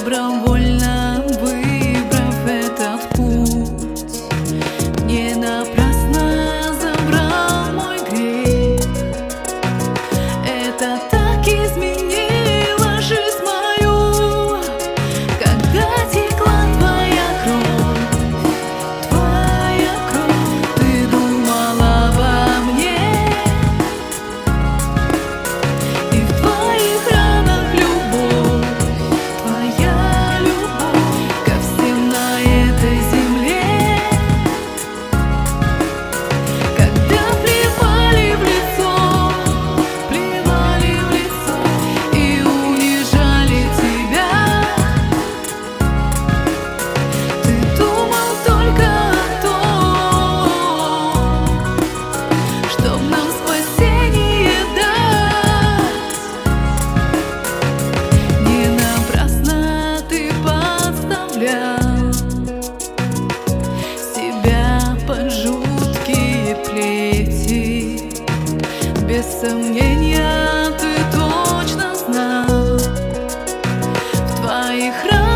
добровольно выбрав этот путь. Не напрасно забрал мой грех. Это так изменило жизнь мою, когда текла твоя кровь, твоя кровь. Ты думал обо мне, и в твоих ранах любовь, твоя любовь ко всем на этой земле. Когда плевали в лицо и унижали тебя, ты думал только о том, чтоб нам спасение дать. Не напрасно ты подставлял себя под жуткие плети. Без сомнения ты точно знал, в твоих